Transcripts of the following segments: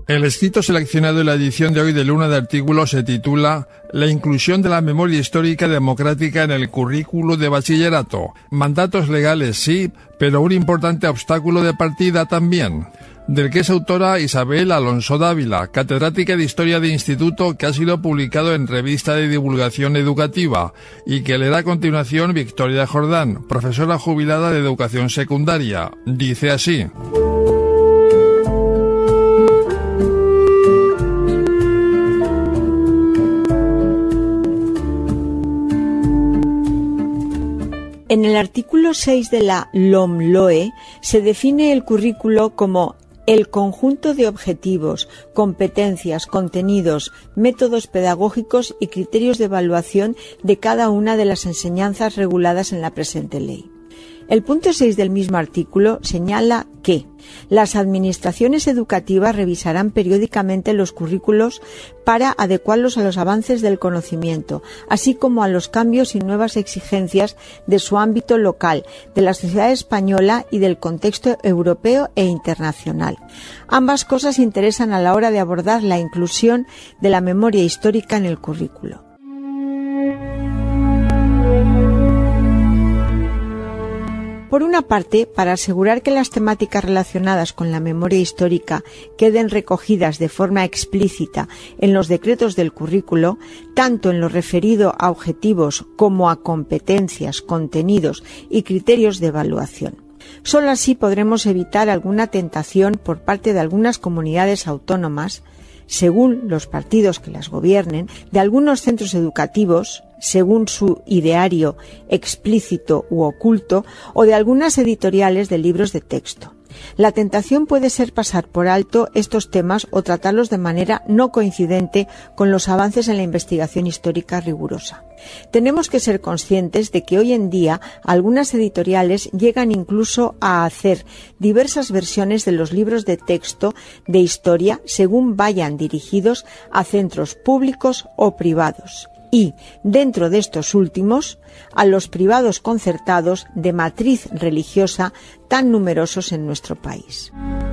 El escrito seleccionado en la edición de hoy de Luna de Artículos se titula La inclusión de la memoria histórica democrática en el currículo de bachillerato. Mandatos legales sí, pero un importante obstáculo de partida también. Del que es autora Isabel Alonso Dávila, catedrática de Historia de Instituto, que ha sido publicado en Revista de Divulgación Educativa, y que le da a continuación Victoria Jordán, profesora jubilada de Educación Secundaria. Dice así. En el artículo 6 de la LOMLOE se define el currículo como el conjunto de objetivos, competencias, contenidos, métodos pedagógicos y criterios de evaluación de cada una de las enseñanzas reguladas en la presente ley. El punto 6 del mismo artículo señala que las administraciones educativas revisarán periódicamente los currículos para adecuarlos a los avances del conocimiento, así como a los cambios y nuevas exigencias de su ámbito local, de la sociedad española y del contexto europeo e internacional. Ambas cosas interesan a la hora de abordar la inclusión de la memoria histórica en el currículo. Por una parte, para asegurar que las temáticas relacionadas con la memoria histórica queden recogidas de forma explícita en los decretos del currículo, tanto en lo referido a objetivos como a competencias, contenidos y criterios de evaluación. Solo así podremos evitar alguna tentación por parte de algunas comunidades autónomas, según los partidos que las gobiernen, de algunos centros educativos, según su ideario explícito u oculto, o de algunas editoriales de libros de texto. La tentación puede ser pasar por alto estos temas o tratarlos de manera no coincidente con los avances en la investigación histórica rigurosa. Tenemos que ser conscientes de que hoy en día algunas editoriales llegan incluso a hacer diversas versiones de los libros de texto de historia según vayan dirigidos a centros públicos o privados. Y, dentro de estos últimos, a los privados concertados de matriz religiosa tan numerosos en nuestro país.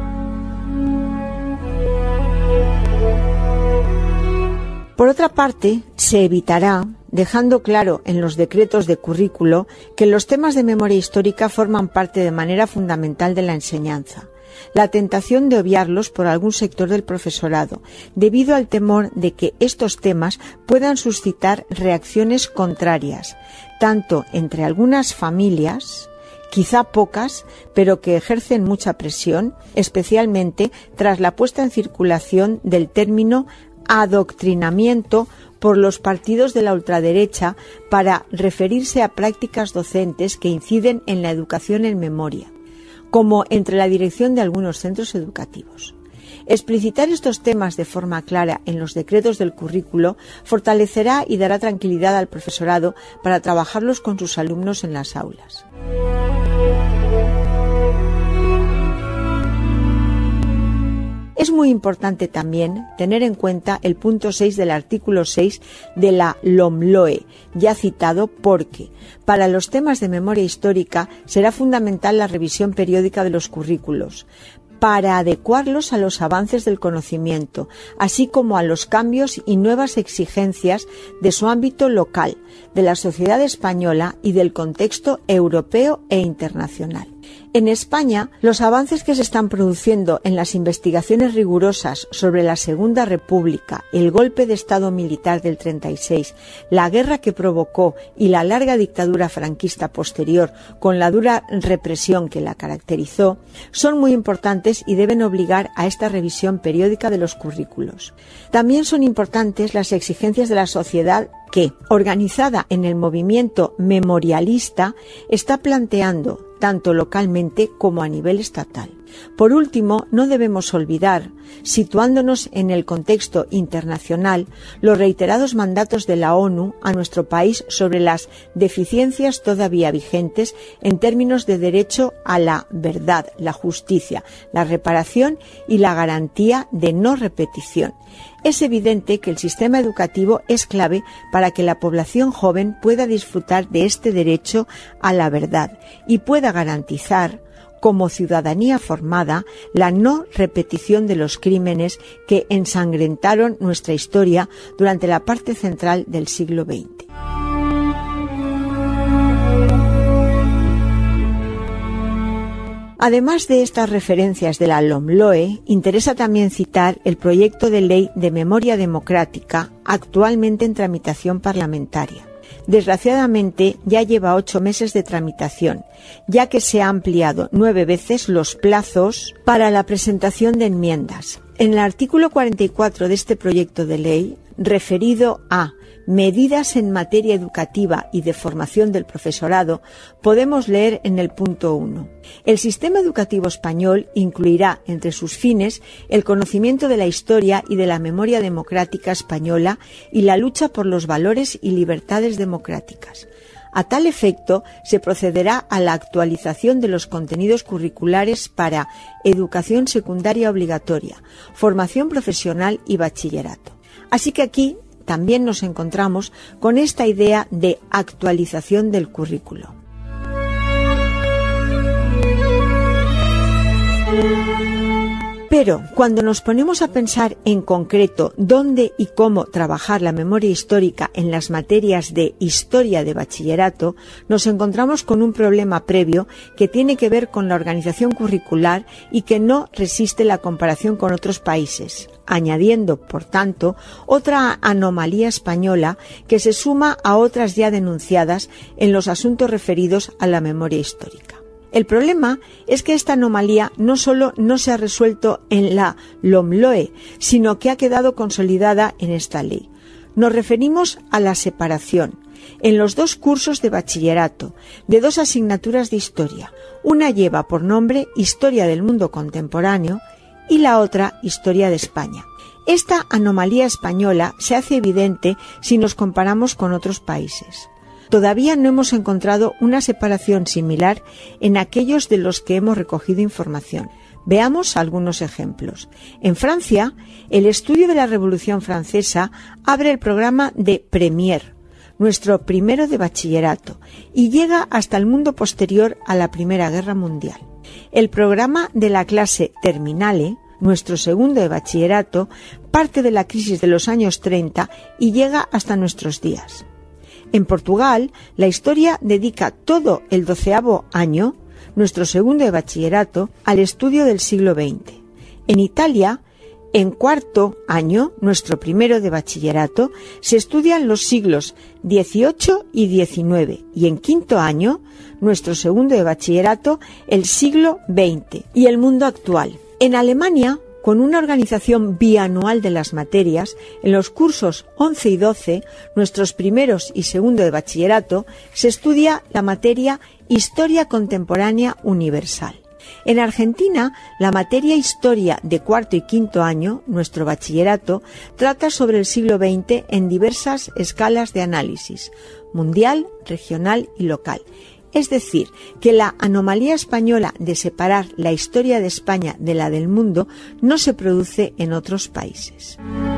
Por otra parte, se evitará, dejando claro en los decretos de currículo, que los temas de memoria histórica forman parte de manera fundamental de la enseñanza. La tentación de obviarlos por algún sector del profesorado, debido al temor de que estos temas puedan suscitar reacciones contrarias, tanto entre algunas familias, quizá pocas, pero que ejercen mucha presión, especialmente tras la puesta en circulación del término adoctrinamiento por los partidos de la ultraderecha para referirse a prácticas docentes que inciden en la educación en memoria, como entre la dirección de algunos centros educativos. Explicitar estos temas de forma clara en los decretos del currículo fortalecerá y dará tranquilidad al profesorado para trabajarlos con sus alumnos en las aulas. Es muy importante también tener en cuenta el punto 6 del artículo 6 de la LOMLOE, ya citado, porque para los temas de memoria histórica será fundamental la revisión periódica de los currículos, para adecuarlos a los avances del conocimiento, así como a los cambios y nuevas exigencias de su ámbito local, de la sociedad española y del contexto europeo e internacional. En España, los avances que se están produciendo en las investigaciones rigurosas sobre la Segunda República, el golpe de Estado militar del 36, la guerra que provocó y la larga dictadura franquista posterior, con la dura represión que la caracterizó, son muy importantes y deben obligar a esta revisión periódica de los currículos. También son importantes las exigencias de la sociedad que, organizada en el movimiento memorialista, está planteando tanto localmente como a nivel estatal. Por último, no debemos olvidar, situándonos en el contexto internacional, los reiterados mandatos de la ONU a nuestro país sobre las deficiencias todavía vigentes en términos de derecho a la verdad, la justicia, la reparación y la garantía de no repetición. Es evidente que el sistema educativo es clave para que la población joven pueda disfrutar de este derecho a la verdad y pueda garantizar, como ciudadanía formada, la no repetición de los crímenes que ensangrentaron nuestra historia durante la parte central del siglo XX. Además de estas referencias de la LOMLOE, interesa también citar el proyecto de ley de memoria democrática actualmente en tramitación parlamentaria. Desgraciadamente, ya lleva 8 meses de tramitación, ya que se ha ampliado 9 veces los plazos para la presentación de enmiendas. En el artículo 44 de este proyecto de ley, referido a medidas en materia educativa y de formación del profesorado, podemos leer en el punto 1. El sistema educativo español incluirá entre sus fines el conocimiento de la historia y de la memoria democrática española y la lucha por los valores y libertades democráticas. A tal efecto, se procederá a la actualización de los contenidos curriculares para educación secundaria obligatoria, formación profesional y bachillerato. Así que aquí también nos encontramos con esta idea de actualización del currículo. Pero cuando nos ponemos a pensar en concreto dónde y cómo trabajar la memoria histórica en las materias de historia de bachillerato, nos encontramos con un problema previo que tiene que ver con la organización curricular y que no resiste la comparación con otros países, añadiendo, por tanto, otra anomalía española que se suma a otras ya denunciadas en los asuntos referidos a la memoria histórica. El problema es que esta anomalía no solo no se ha resuelto en la LOMLOE, sino que ha quedado consolidada en esta ley. Nos referimos a la separación, en los 2 cursos de bachillerato, de 2 asignaturas de historia. Una lleva por nombre Historia del Mundo Contemporáneo y la otra Historia de España. Esta anomalía española se hace evidente si nos comparamos con otros países. Todavía no hemos encontrado una separación similar en aquellos de los que hemos recogido información. Veamos algunos ejemplos. En Francia, el estudio de la Revolución Francesa abre el programa de Premier, nuestro primero de bachillerato, y llega hasta el mundo posterior a la Primera Guerra Mundial. El programa de la clase Terminale, nuestro segundo de bachillerato, parte de la crisis de los años 30 y llega hasta nuestros días. En Portugal, la historia dedica todo el 12º año, nuestro segundo de bachillerato, al estudio del siglo XX. En Italia, en 4º año, nuestro primero de bachillerato, se estudian los siglos XVIII y XIX, y en 5º año, nuestro segundo de bachillerato, el siglo XX y el mundo actual. En Alemania, con una organización bianual de las materias, en los cursos 11 y 12, nuestros primeros y segundo de bachillerato, se estudia la materia Historia Contemporánea Universal. En Argentina, la materia Historia de 4º y 5º año, nuestro bachillerato, trata sobre el siglo XX en diversas escalas de análisis, mundial, regional y local. Es decir, que la anomalía española de separar la historia de España de la del mundo no se produce en otros países.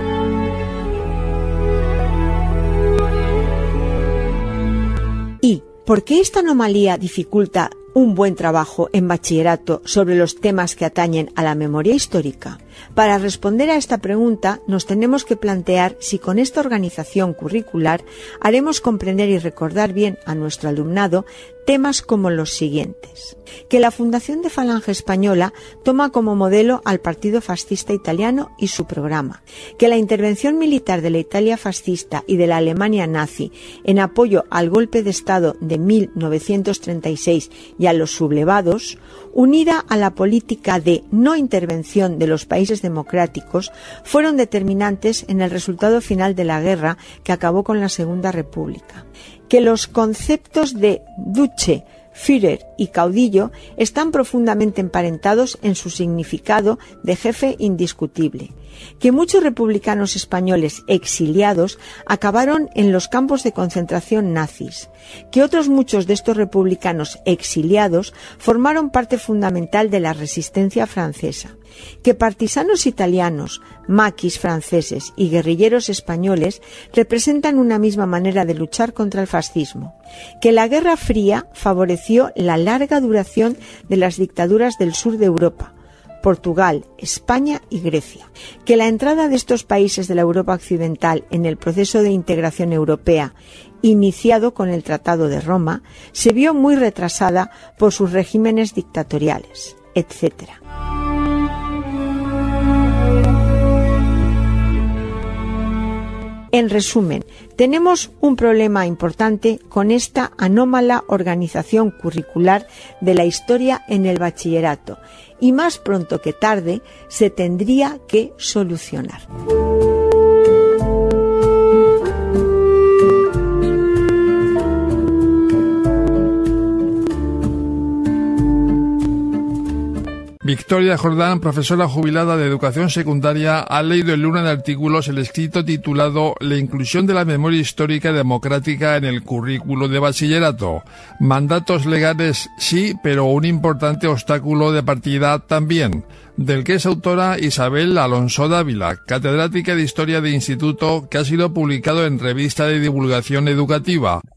¿Y por qué esta anomalía dificulta un buen trabajo en bachillerato sobre los temas que atañen a la memoria histórica? Para responder a esta pregunta, nos tenemos que plantear si con esta organización curricular haremos comprender y recordar bien a nuestro alumnado temas como los siguientes: que la Fundación de Falange Española toma como modelo al Partido Fascista Italiano y su programa, que la intervención militar de la Italia fascista y de la Alemania nazi en apoyo al golpe de Estado de 1936 y a los sublevados, unida a la política de no intervención de los países democráticos, fueron determinantes en el resultado final de la guerra que acabó con la Segunda República. Que los conceptos de Duce, Führer y caudillo están profundamente emparentados en su significado de jefe indiscutible, que muchos republicanos españoles exiliados acabaron en los campos de concentración nazis, que otros muchos de estos republicanos exiliados formaron parte fundamental de la resistencia francesa, que partisanos italianos, maquis franceses y guerrilleros españoles representan una misma manera de luchar contra el fascismo, que la Guerra Fría favoreció la larga duración de las dictaduras del sur de Europa, Portugal, España y Grecia, que la entrada de estos países de la Europa occidental en el proceso de integración europea, iniciado con el Tratado de Roma, se vio muy retrasada por sus regímenes dictatoriales, etc. En resumen, tenemos un problema importante con esta anómala organización curricular de la historia en el bachillerato y más pronto que tarde se tendría que solucionar. Victoria Jordán, profesora jubilada de educación secundaria, ha leído en Luna de Artículos el escrito titulado La inclusión de la memoria histórica democrática en el currículo de bachillerato. Mandatos legales sí, pero un importante obstáculo de partida también, del que es autora Isabel Alonso Dávila, catedrática de Historia de Instituto, que ha sido publicado en Revista de Divulgación Educativa.